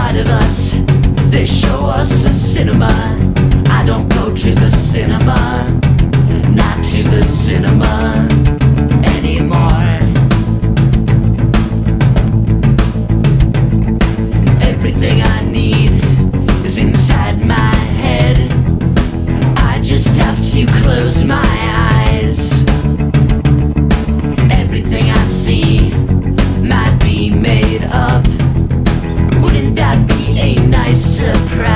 inside of us. They show us the cinema. I don't go to the cinema, not to the cinema anymore. Everything I need is inside my head. I just have to close my eyes. Everything I see might be made up. Wouldn't that be a nice surprise?